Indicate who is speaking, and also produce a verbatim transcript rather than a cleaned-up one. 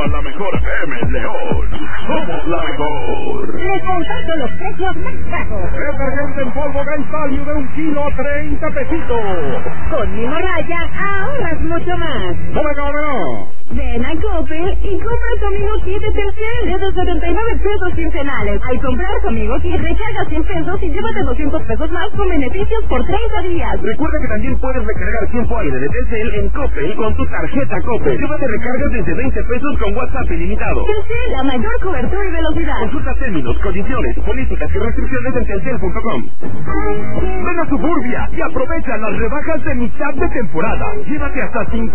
Speaker 1: a la mejor F M León. Somos la mejor.
Speaker 2: Les comparto los precios más bajos.
Speaker 3: Detergente en polvo Great Value de un kilo a treinta pesitos.
Speaker 2: Con mi morralla ahorras mucho más.
Speaker 3: ¡No me cabe no!
Speaker 2: Ven a Coppel y compra conmigo kit de Telcel de dos setenta y nueve pesos quincenales. Al comprar conmigo kit, recarga cien pesos y llévate doscientos pesos más con beneficios por treinta días.
Speaker 3: Recuerda que también puedes recargar tiempo aire de Telcel en Coppel con tu tarjeta Coppel. Llévate recargas desde veinte pesos con WhatsApp ilimitado.
Speaker 2: Telcel, la mayor cobertura y velocidad.
Speaker 3: Consulta términos, condiciones, políticas y restricciones en telcel punto com. Ven a Suburbia y aprovecha las rebajas de mitad de temporada. Llévate hasta cinco